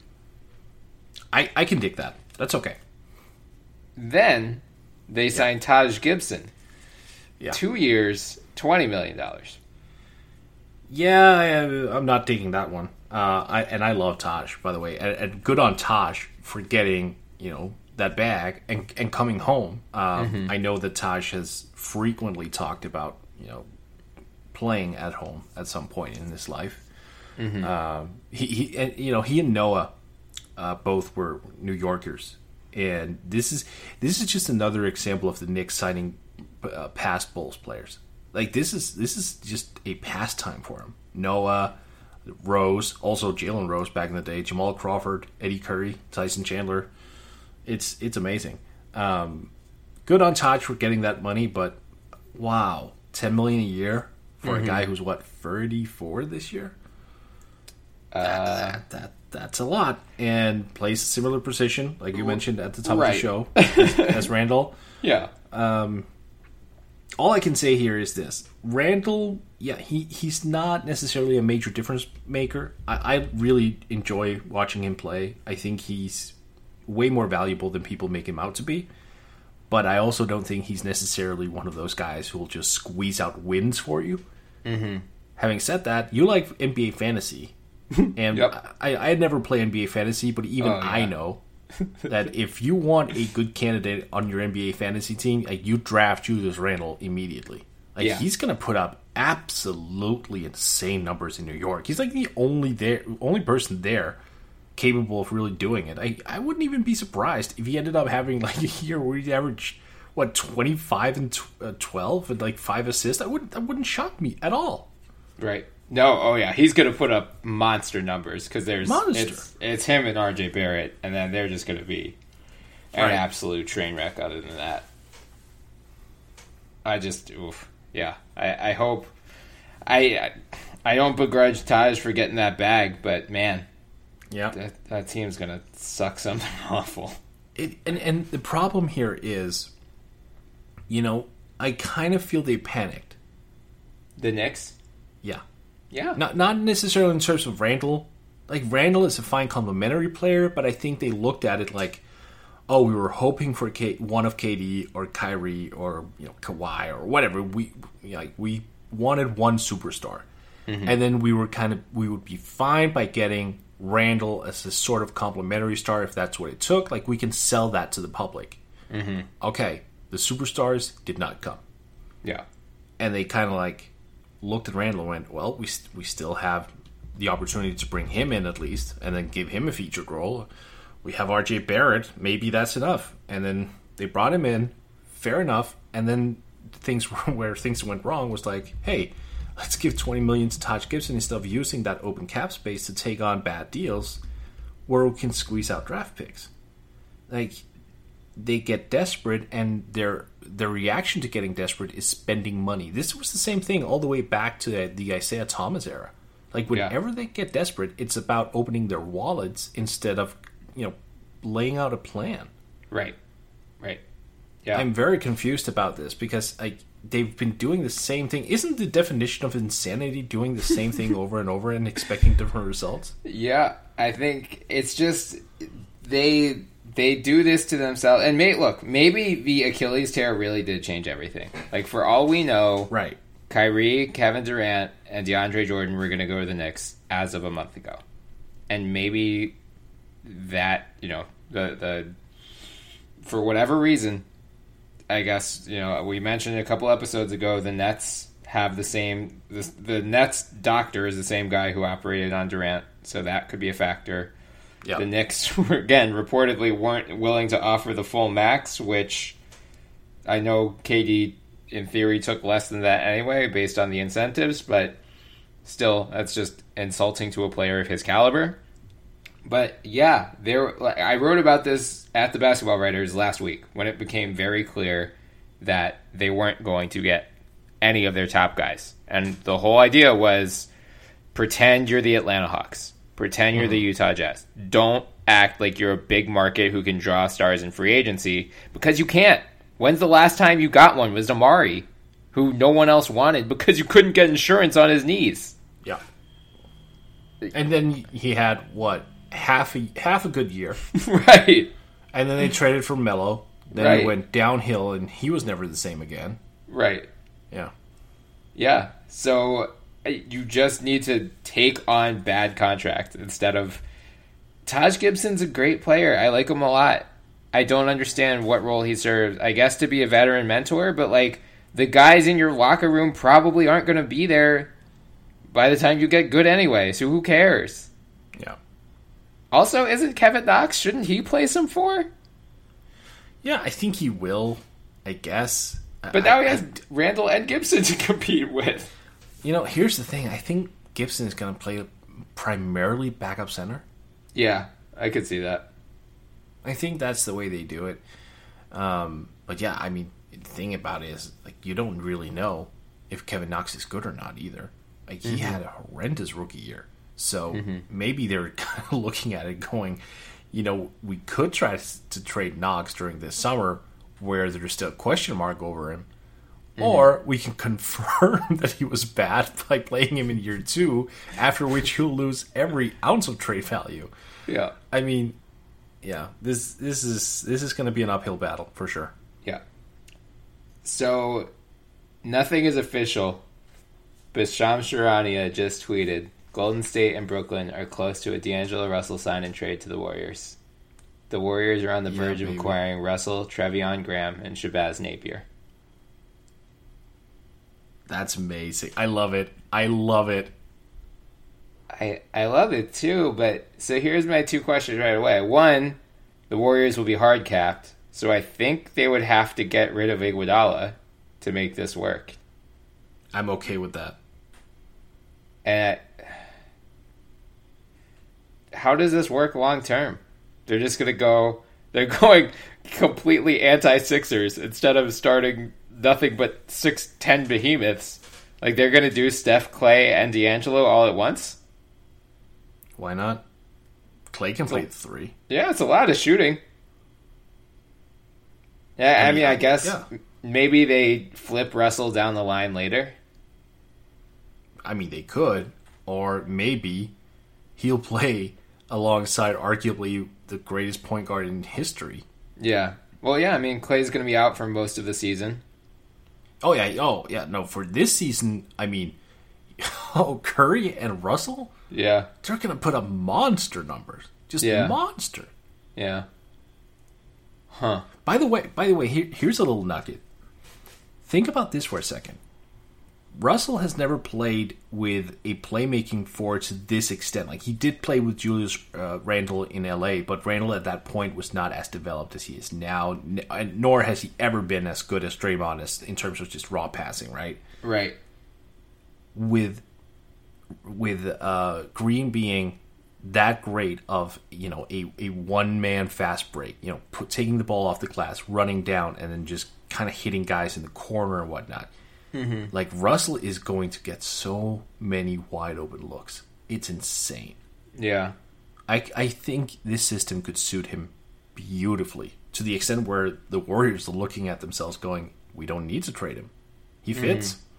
I I can dig that. That's okay.
Then they yeah. signed Taj Gibson.
Yeah.
Two years, twenty million dollars.
Yeah, I, I'm not taking that one. Uh, I and I love Taj, by the way. And, and good on Taj for getting, you know, that bag and and coming home. Um, mm-hmm. I know that Taj has frequently talked about, you know, playing at home at some point in his life. Mm-hmm. Um, he, he and, you know, he and Noah uh, both were New Yorkers. And this is this is just another example of the Knicks signing uh, past Bulls players. Like this is this is just a pastime for him. Noah, Rose, also Jalen Rose back in the day, Jamal Crawford, Eddie Curry, Tyson Chandler. It's it's amazing. Um, good on Taj for getting that money, but wow, ten million a year for mm-hmm. a guy who's what thirty-four this year. Uh, that, that, that that's a lot, and plays a similar position, like you mentioned at the top
right.
of the show, as, as Randall.
Yeah.
Um, all I can say here is this: Randall, yeah, he, he's not necessarily a major difference maker. I, I really enjoy watching him play. I think he's way more valuable than people make him out to be. But I also don't think he's necessarily one of those guys who will just squeeze out wins for you.
Mm-hmm.
Having said that, you like N B A fantasy. And
yep.
I, I never play N B A fantasy, but even oh, yeah. I know that if you want a good candidate on your N B A fantasy team, like you draft Julius Randle immediately. Like
yeah.
he's going to put up absolutely insane numbers in New York. He's like the only there, only person there capable of really doing it. I, I wouldn't even be surprised if he ended up having like a year where he averaged what twenty-five and twelve and like five assists. That wouldn't that wouldn't shock me at all.
Right. No, oh yeah, he's going to put up monster numbers because there's
monster.
It's, it's him and R J Barrett, and then they're just going to be an right. absolute train wreck. Other than that, I just, oof, yeah. I, I hope I I don't begrudge Taj for getting that bag, but man,
Yeah.
that, that team's going to suck something awful.
It, and, and the problem here is, you know, I kind of feel they panicked.
The Knicks?
Yeah.
Yeah.
Not not necessarily in terms of Randall. Like, Randall is a fine complementary player, but I think they looked at it like, oh, we were hoping for K- one of K D or Kyrie or, you know, Kawhi or whatever. We like we wanted one superstar. Mm-hmm. And then we were kind of, we would be fine by getting Randall as a sort of complementary star if that's what it took. Like, we can sell that to the public.
Mm-hmm.
Okay, the superstars did not come.
Yeah.
And they kind of like looked at Randall and went, well, we st- we still have the opportunity to bring him in at least and then give him a featured role. We have R J Barrett. Maybe that's enough. And then they brought him in. Fair enough. And then things where things went wrong was like, hey, let's give twenty million dollars to Taj Gibson instead of using that open cap space to take on bad deals where we can squeeze out draft picks. Like, they get desperate, and their their reaction to getting desperate is spending money. This was the same thing all the way back to the, the Isaiah Thomas era. Like, whenever yeah. they get desperate, it's about opening their wallets instead of, you know, laying out a plan.
Right. Right. Yeah.
I'm very confused about this because, like, they've been doing the same thing. Isn't the definition of insanity doing the same thing over and over and expecting different results?
Yeah, I think it's just they they do this to themselves. And may, look, maybe the Achilles tear really did change everything. Like, for all we know,
right?
Kyrie, Kevin Durant, and DeAndre Jordan were going to go to the Knicks as of a month ago, and maybe that, you know, the the for whatever reason, I guess, you know, we mentioned a couple episodes ago, the Nets have the same, the, the Nets doctor is the same guy who operated on Durant, so that could be a factor. Yep. The Knicks, again, reportedly weren't willing to offer the full max, which I know K D, in theory, took less than that anyway, based on the incentives, but still, that's just insulting to a player of his caliber. But yeah, there. I wrote about this at the Basketball Writers last week when it became very clear that they weren't going to get any of their top guys. And the whole idea was pretend you're the Atlanta Hawks. Pretend you're mm-hmm. the Utah Jazz. Don't act like you're a big market who can draw stars in free agency, because you can't. When's the last time you got one? Was Amari, who no one else wanted because you couldn't get insurance on his knees.
Yeah. And then he had, what, half a, half a good year.
Right.
And then they traded for Melo. Then right. It went downhill, and he was never the same again.
Right.
Yeah.
Yeah. So you just need to take on bad contracts instead of... Taj Gibson's a great player. I like him a lot. I don't understand what role he serves. I guess to be a veteran mentor, but, like, the guys in your locker room probably aren't going to be there by the time you get good anyway, so who cares?
Yeah.
Also, isn't Kevin Knox, shouldn't he play some four?
Yeah, I think he will, I guess.
But now
I,
he has
I,
Randall and Gibson to compete with.
You know, here's the thing. I think Gibson is going to play primarily backup center.
Yeah, I could see that.
I think that's the way they do it. Um, but yeah, I mean, the thing about it is, like, you don't really know if Kevin Knox is good or not either. Like, he mm-hmm. had a horrendous rookie year. So mm-hmm. maybe they're kind of looking at it going, you know, we could try to trade Knox during this summer where there's still a question mark over him. Mm-hmm. Or we can confirm that he was bad by playing him in year two, after which he'll lose every ounce of trade value.
Yeah.
I mean, yeah, this this is this is going to be an uphill battle for sure.
Yeah. So, nothing is official, but Shams Charania just tweeted, Golden State and Brooklyn are close to a D'Angelo Russell sign and trade to the Warriors. The Warriors are on the verge yeah, of acquiring Russell, Treveon Graham, and Shabazz Napier.
That's amazing. I love it. I love it.
I I love it too, but so here's my two questions right away. One, the Warriors will be hard capped, so I think they would have to get rid of Iguodala to make this work.
I'm okay with that.
And how does this work long term? They're just going to go, they're going completely anti-Sixers instead of starting nothing but six ten behemoths. Like, they're going to do Steph, Clay, and D'Angelo all at once?
Why not? Clay can play three.
Yeah, it's a lot of shooting. Yeah, I, I mean, mean, I guess yeah. maybe they flip Russell down the line later.
I mean, they could. Or maybe he'll play alongside arguably the greatest point guard in history.
Yeah. Well, yeah, I mean, Clay's going to be out for most of the season.
Oh, yeah. Oh, yeah. No, for this season, I mean, oh, Curry and Russell?
Yeah.
They're going to put up monster numbers. Just
yeah.
monster.
Yeah. Huh.
By the way, by the way, here, here's a little nugget. Think about this for a second. Russell has never played with a playmaking forward to this extent. Like, he did play with Julius uh, Randle in L A, but Randle at that point was not as developed as he is now, nor has he ever been as good as Draymond in terms of just raw passing, right?
Right.
With with uh, Green being that great of, you know, a, a one-man fast break, you know, put, taking the ball off the glass, running down, and then just kind of hitting guys in the corner and whatnot.
Mm-hmm.
Like, Russell is going to get so many wide-open looks. It's insane.
Yeah.
I, I think this system could suit him beautifully, to the extent where the Warriors are looking at themselves going, we don't need to trade him. He fits.
Mm-hmm.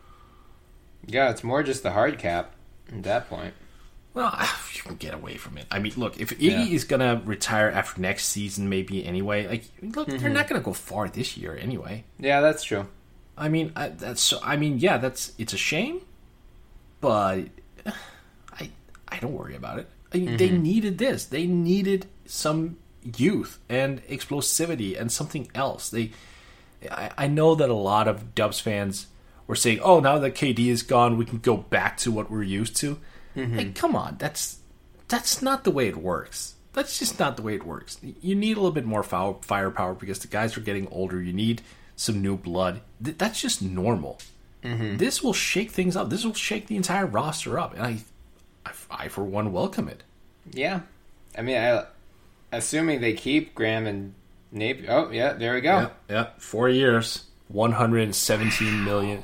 Yeah, it's more just the hard cap at that point.
Well, you can get away from it. I mean, look, if Iggy
yeah.
is going to retire after next season maybe anyway, like, look,
mm-hmm.
they're not going to go far this year anyway.
Yeah, that's true.
I mean, I, that's. I mean, yeah, that's. It's a shame, but I, I don't worry about it. I mean, mm-hmm. They needed this. They needed some youth and explosivity and something else. They, I, I know that a lot of Dubs fans were saying, "Oh, now that K D is gone, we can go back to what we're used to."
Mm-hmm.
Like, come on, that's that's not the way it works. That's just not the way it works. You need a little bit more firepower because the guys are getting older. You need some new blood. Th- that's just normal.
Mm-hmm.
This will shake things up. This will shake the entire roster up, and I, I, I for one, welcome it.
Yeah, I mean, I, assuming they keep Graham and Napier. Oh, yeah, there we go.
Yeah, yeah. Four years, one hundred and seventeen million.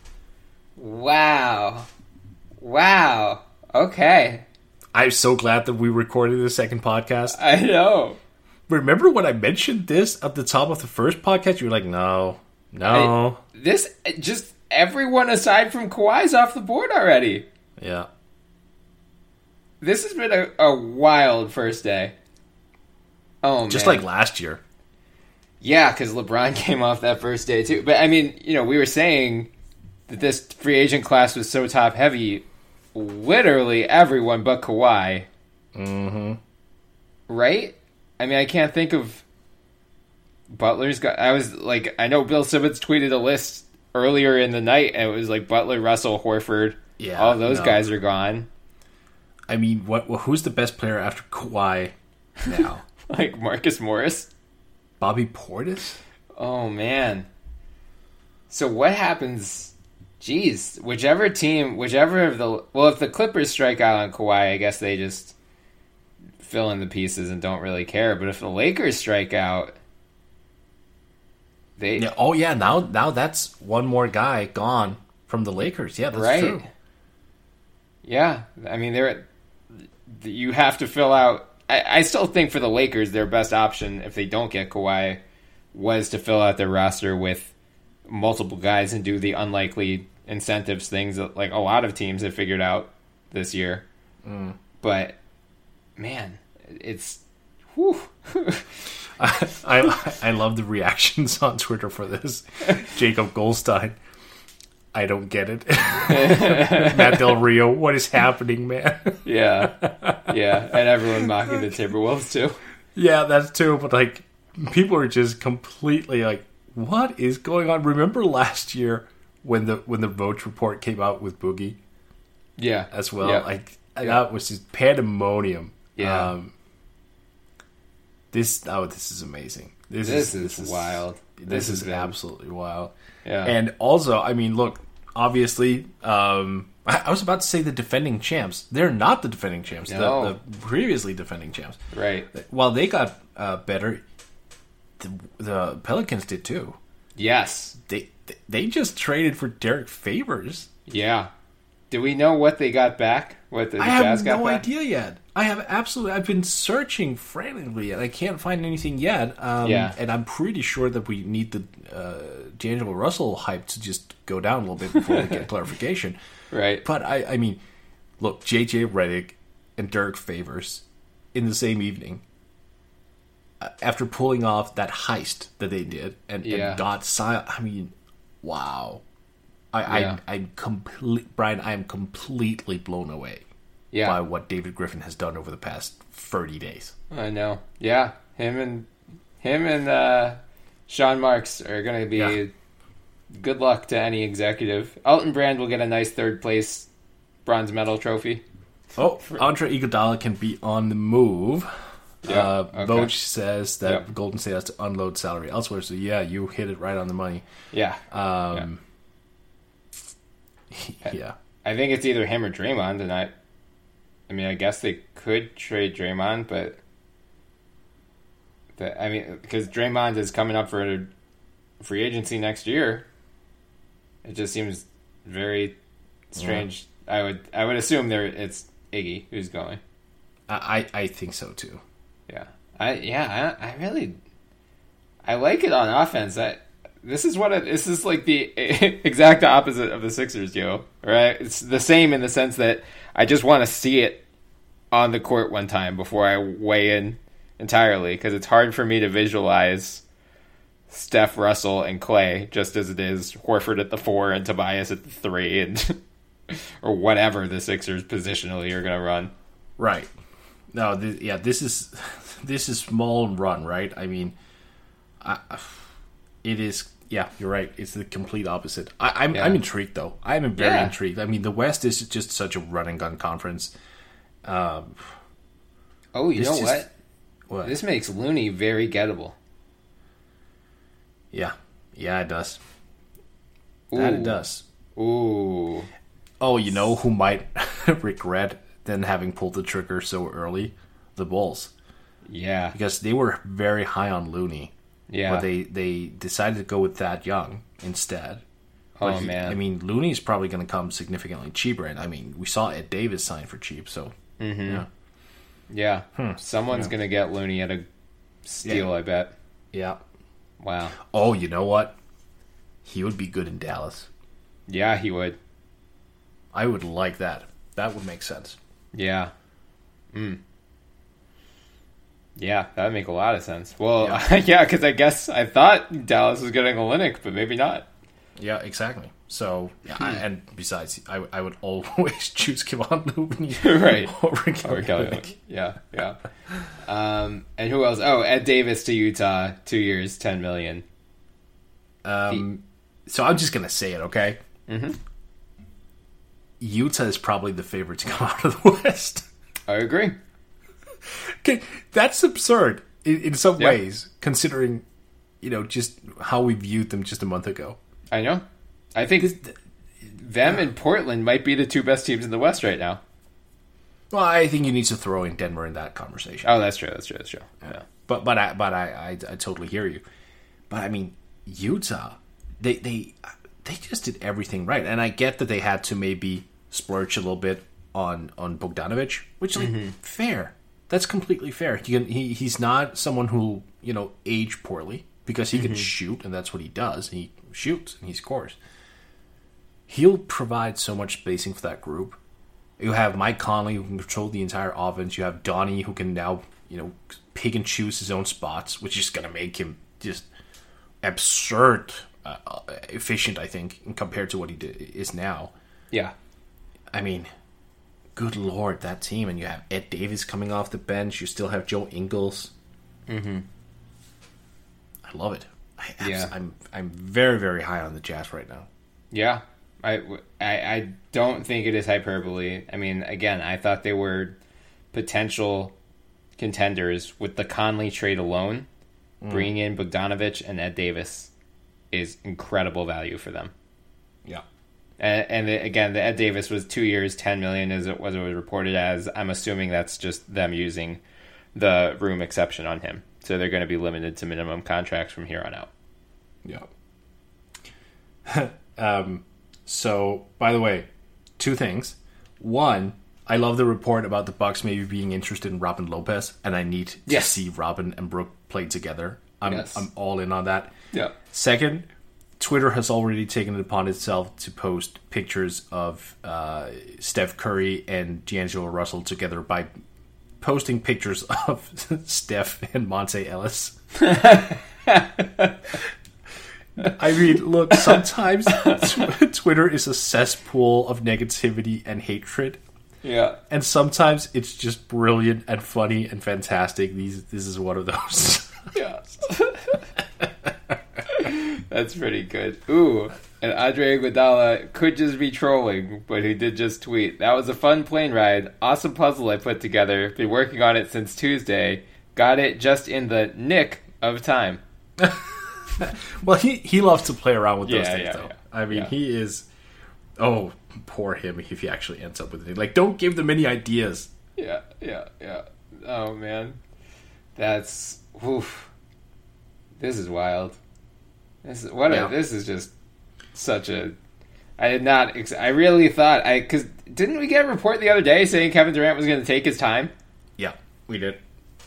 Wow, wow. Okay.
I'm so glad that we recorded the second podcast.
I know.
Remember when I mentioned this at the top of the first podcast? You were like, no, no.
I, this, just everyone aside from Kawhi's off the board already.
Yeah.
This has been a, a wild first day. Oh, man.
Just like last year.
Yeah, because LeBron came off that first day, too. But, I mean, you know, we were saying that this free agent class was so top-heavy. Literally everyone but Kawhi.
Mm-hmm.
Right? I mean, I can't think of Butler's got. I was like, I know Bill Simmons tweeted a list earlier in the night, and it was like Butler, Russell, Horford.
Yeah,
all those
no.
guys are gone.
I mean, what? Well, who's the best player after Kawhi now?
Like Marcus Morris,
Bobby Portis.
Oh man. So what happens? Jeez, whichever team, whichever of the well, if the Clippers strike out on Kawhi, I guess they just fill in the pieces and don't really care. But if the Lakers strike out, they
yeah, oh yeah, now now that's one more guy gone from the Lakers. Yeah, that's
right.
true.
Yeah, I mean they're you have to fill out. I, I still think for the Lakers, their best option if they don't get Kawhi was to fill out their roster with multiple guys and do the unlikely incentives things that like a lot of teams have figured out this year.
Mm.
But man, it's whew.
I, I I love the reactions on Twitter for this. Jacob Goldstein, I don't get it. Matt Del Rio, what is happening, man?
Yeah, yeah, and everyone mocking the Timberwolves too.
Yeah, that's too. But like, people are just completely like, what is going on? Remember last year when the when the Vote report came out with Boogie?
Yeah,
as well.
Yeah.
Like
yeah.
that was just pandemonium.
Yeah.
Um, this oh, this is amazing. This,
this
is,
is
this
wild.
Is,
this
this is
been...
absolutely wild.
Yeah.
And also, I mean, look, obviously, um, I, I was about to say the defending champs. They're not the defending champs.
No.
The, the previously defending champs.
Right.
While they got uh, better, the, the Pelicans did too.
Yes.
They they just traded for Derek Favors.
Yeah. Do we know what they got back? What the, the
I
Jazz
have
got
no
back?
idea yet. I have absolutely. I've been searching frantically, and I can't find anything yet. Um,
Yeah.
And I'm pretty sure that we need the uh, D'Angelo Russell hype to just go down a little bit before we get clarification.
Right.
But I, I mean, look, J J Redick and Dirk Favors in the same evening, uh, after pulling off that heist that they did, and,
Yeah.
and got silent. I mean, wow. I,
Yeah.
I, I'm complete, Brian. I am completely blown away
Yeah.
by what David Griffin has done over the past thirty days.
I know. Yeah. Him and him and uh, Sean Marks are going to be
Yeah.
good luck to any executive. Elton Brand will get a nice third place bronze medal trophy.
Oh, Andre Iguodala can be on the move.
Yeah,
Uh,
okay.
Vogt says that
Yep.
Golden State has to unload salary elsewhere. So yeah, you hit it right on the money.
Yeah.
Um, yeah.
I think it's either him or Draymond, and I, I mean, I guess they could trade Draymond, but, the, I mean, because Draymond is coming up for free agency next year, it just seems very strange. I would, I would assume there it's Iggy who's going.
I, I think so too.
Yeah, I, yeah, I, I really, I like it on offense. I, This is what it, this is like the exact opposite of the Sixers, yo. Right? It's the same in the sense that I just want to see it on the court one time before I weigh in entirely, because it's hard for me to visualize Steph, Russell, and Clay just as it is Horford at the four and Tobias at the three, and or whatever the Sixers positionally are going to run.
Right. No, th- yeah, this is this is small and run, right? I mean, I, it is. Yeah, you're right. It's the complete opposite. I, I'm
Yeah.
I'm intrigued though. I'm very
Yeah.
intrigued. I mean, the West is just such a run and gun conference. Um,
Oh, you
It's
know
just-
what?
what?
This makes Looney very gettable.
Yeah, yeah, it does. That
Ooh.
it does.
Ooh.
Oh, you know who might regret then having pulled the trigger so early? The Bulls,
Yeah.
because they were very high on Looney.
Yeah.
But they, they decided to go with Thad Young instead.
Oh,
But he-
man.
I mean, Looney's probably going to come significantly cheaper. And I mean, we saw Ed Davis sign for cheap, so
Mm-hmm.
yeah.
Yeah.
Hmm.
Someone's going to get Looney at a steal,
Yeah.
I bet.
Yeah.
Wow.
Oh, you know what? He would be good in Dallas.
Yeah, he would.
I would like that. That would make sense.
Yeah. Mm. Yeah, that would make a lot of sense. Well,
Yeah.
yeah, because I guess I thought Dallas was getting Olynyk, but maybe not.
Yeah, exactly. So, yeah, I, and besides, I, I would always choose Kevon Looney
Right.
over
Or
Kelly
Kelly
Olynyk.
Olynyk. Yeah, yeah. Um, and who else? Oh, Ed Davis to Utah, two years, ten million.
Um, so I'm just gonna say it, okay?
Mm-hmm.
Utah is probably the favorite to come out of the West.
I agree.
Okay, that's absurd in, in some
Yep.
ways, considering you know just how we viewed them just a month ago.
I know. I think them and Portland might be the two best teams in the West right now.
Well, I think you need to throw in Denver in that conversation.
Oh, that's true. That's true. That's true. Yeah.
But but I but I, I I totally hear you. But I mean Utah, they they they just did everything right, and I get that they had to maybe splurge a little bit on on Bogdanovich, which like fair. That's completely fair. You can, he he's not someone who you know age poorly because he can shoot, and that's what he does. He shoots and he scores. He'll provide so much spacing for that group. You have Mike Conley who can control the entire offense. You have Donnie who can now, you know, pick and choose his own spots, which is going to make him just absurd uh, efficient, I think, compared to what he did, is now.
Yeah.
I mean, good lord, that team. And you have Ed Davis coming off the bench. You still have Joe Ingles.
Mm-hmm.
I love it. I abs-
Yeah.
I'm I'm very, very high on the Jazz right now.
Yeah. I, I, I don't think it is hyperbole. I mean, again, I thought they were potential contenders with the Conley trade alone.
Mm.
Bringing in Bogdanovich and Ed Davis is incredible value for them.
Yeah.
And, and the, again, the Ed Davis was two years, ten million, as it was it was reported as. I'm assuming that's just them using the room exception on him, so they're going to be limited to minimum contracts from here on out.
Yeah. um. So, by the way, two things. One, I love the report about the Bucks maybe being interested in Robin Lopez, and I need to
Yes.
see Robin and Brooke play together. I'm
Yes.
I'm all in on that.
Yeah.
Second, Twitter has already taken it upon itself to post pictures of uh, Steph Curry and D'Angelo Russell together by posting pictures of Steph and Monte Ellis. I mean, look, sometimes t- Twitter is a cesspool of negativity and hatred.
Yeah.
And sometimes it's just brilliant and funny and fantastic. These, this is one of those.
Yeah. That's pretty good. Ooh, and Andre Iguodala could just be trolling, but he did just tweet, "That was a fun plane ride. Awesome puzzle I put together. Been working on it since Tuesday. Got it just in the nick of time."
Well, he, he loves to play around with those
Yeah,
things,
yeah,
though.
yeah.
I mean,
Yeah.
he is... Oh, poor him if he actually ends up with it. Like, don't give them any ideas.
Yeah, yeah, yeah. Oh, man. That's... Oof. This is wild. This is, what
Yeah.
a, this is just such a... I did not... Ex- I really thought... I Because didn't we get a report the other day saying Kevin Durant was going to take his time?
Yeah, we did.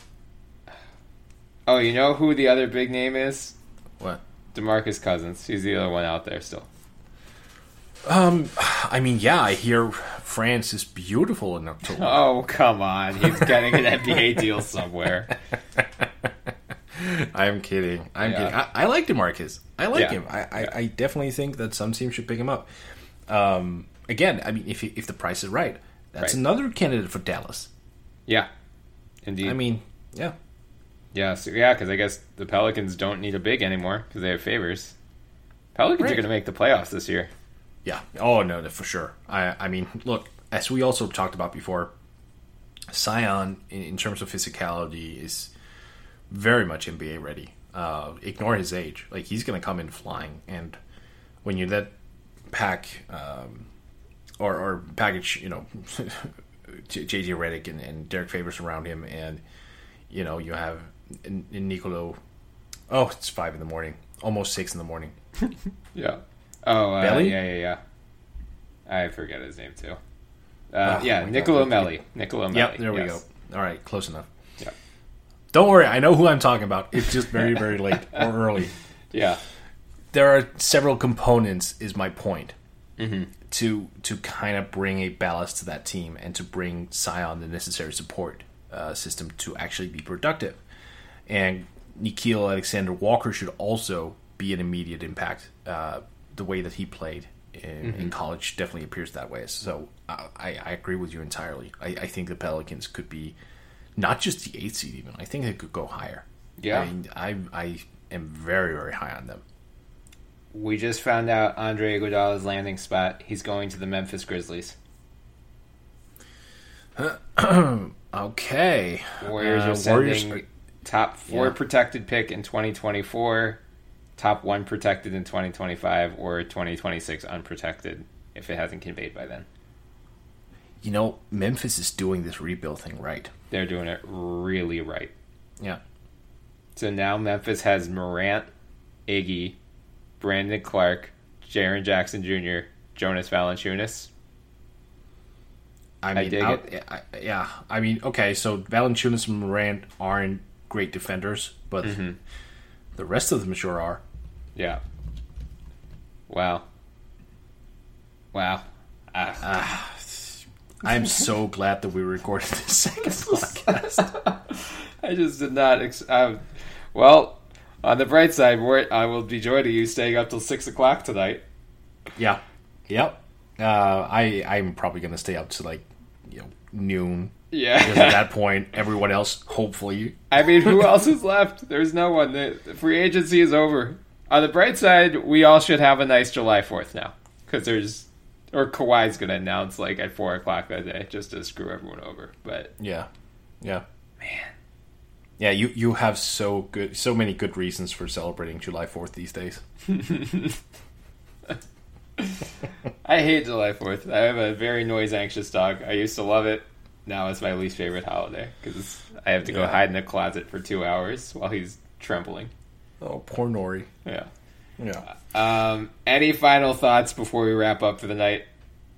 Oh, you know who the other big name is?
What?
DeMarcus Cousins. He's the other one out there still.
Um, I mean, yeah, I hear France is beautiful in October.
Oh, come on. He's getting an N B A deal somewhere.
I'm kidding. I'm
Yeah.
kidding. I, I like DeMarcus. I like
Yeah.
him. I, I,
Yeah.
I definitely think that some team should pick him up. Um, again, I mean, if if the price is right, that's
Right.
another candidate for Dallas.
Yeah. Indeed.
I mean, yeah.
Yeah, so, yeah, because I guess the Pelicans don't need a big anymore because they have Favors. Pelicans
Right.
are going to make the playoffs this year.
Yeah. Oh no, for sure. I I mean, look, as we also talked about before, Zion in, in terms of physicality is very much N B A ready. Uh, ignore his age; like he's going to come in flying. And when you let pack um, or or package, you know, J J Redick and, and Derek Favors around him, and you know you have in, in Nicolo. Oh, it's five in the morning, almost six in the morning.
Yeah. Oh, uh,
Melli?
yeah, yeah, yeah. I forget his name, too. Uh,
Oh,
yeah,
my
Nicolo
God.
Melli. Nicolo Melli.
Yep, there we
yes.
go. All right, close enough.
Yeah.
Don't worry, I know who I'm talking about. It's just very, very late or early.
Yeah.
There are several components, is my point,
Mm-hmm.
to to kind of bring a ballast to that team and to bring Zion the necessary support uh, system to actually be productive. And Nikhil Alexander Walker should also be an immediate impact. Uh, the way that he played in,
Mm-hmm.
in college definitely appears that way. So uh, I, I agree with you entirely. I, I think the Pelicans could be not just the eighth seed even. I think they could go higher.
Yeah.
I mean, I, I am very, very high on them.
We just found out Andre Iguodala's landing spot. He's going to the Memphis Grizzlies.
Okay.
Warriors
Uh,
are sending
Warriors are-
top four
Yeah.
protected pick in twenty twenty-four, top one protected in twenty twenty-five, or twenty twenty-six unprotected if it hasn't conveyed by then.
You know, Memphis is doing this rebuild thing right.
They're doing it really right.
Yeah.
So now Memphis has Morant, Iggy, Brandon Clark, Jaren Jackson Junior, Jonas Valanciunas.
I
I
mean,
dig
I-
it.
I- yeah. I mean, okay, so Valanciunas and Morant aren't great defenders, but
Mm-hmm.
the rest of them sure are.
Yeah. Wow. Wow. Ah.
I'm so glad that we recorded this second podcast.
I just did not. Ex- uh, well, on the bright side, we're, I will be joining you staying up till six o'clock tonight.
Yeah. Yep. Uh, I I'm probably gonna stay up to like you know noon.
Yeah.
Because at that point, everyone else, hopefully,
I mean, who else is left? There's no one. The, the free agency is over. On the bright side, we all should have a nice July fourth now. Because there's... Or Kawhi's going to announce, like, at four o'clock that day, just to screw everyone over. But,
yeah, yeah,
man.
yeah. You you have so good, so many good reasons for celebrating July Fourth these days.
I hate July fourth. I have a very noise-anxious dog. I used to love it. Now it's my least favorite holiday. Because I have to go
Yeah.
hide in the closet for two hours while he's trembling.
Oh, poor Nori.
Yeah.
Yeah.
Um, any final thoughts before we wrap up for the night?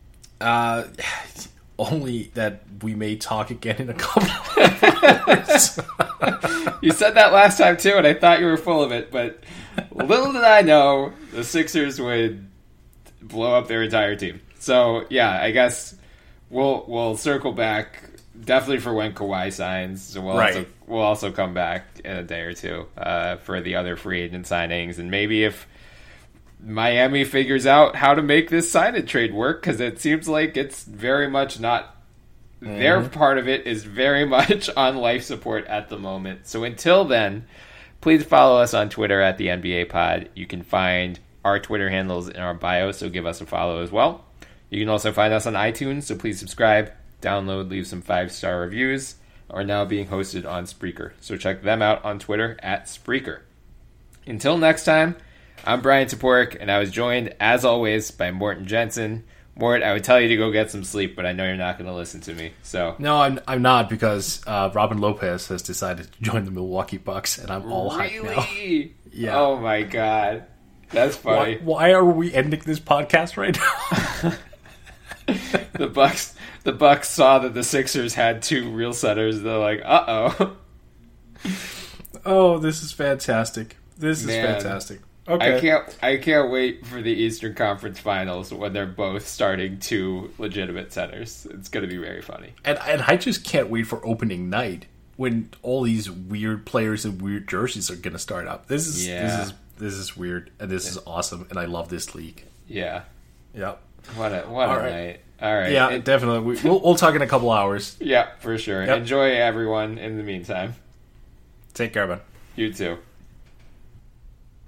Uh, only that we may talk again in a couple of hours.
You said that last time too, and I thought you were full of it, but little did I know the Sixers would blow up their entire team. So yeah, I guess we'll we'll circle back definitely for when Kawhi signs. So we'll
Right.
also we'll also come back in a day or two uh, for the other free agent signings, and maybe if Miami figures out how to make this sign and trade work, because it seems like it's very much not. Mm-hmm. Their part of it is very much on life support at the moment. So until then, please follow us on Twitter at the N B A Pod. You can find our Twitter handles in our bio, so give us a follow as well. You can also find us on iTunes, so please subscribe, download, leave some five-star reviews. Are now being hosted on Spreaker, so check them out on Twitter at Spreaker. Until next time, I'm Brian Toporek, and I was joined, as always, by Morten Jensen. Mort, I would tell you to go get some sleep, but I know you're not going to listen to me. So
No, I'm I'm not, because uh, Robin Lopez has decided to join the Milwaukee Bucks, and I'm all hyped now.
Really?
Yeah.
Oh my god, that's funny.
Why, why are we ending this podcast right now?
the Bucks, the Bucks saw that the Sixers had two real centers. They're like, uh oh.
Oh, this is fantastic. This is
Man.
fantastic. Okay.
I can't. I can't wait for the Eastern Conference Finals when they're both starting two legitimate centers. It's going to be very funny.
And and I just can't wait for opening night when all these weird players in weird jerseys are going to start up. This is
Yeah.
this is this is weird, and this is awesome, and I love this league.
Yeah.
Yep.
What a what
All
a
right.
night. All right.
Yeah,
It-
definitely. We, we'll we'll talk in a couple hours.
yeah, for sure.
Yep.
Enjoy everyone. In the meantime,
Take care, man.
you too.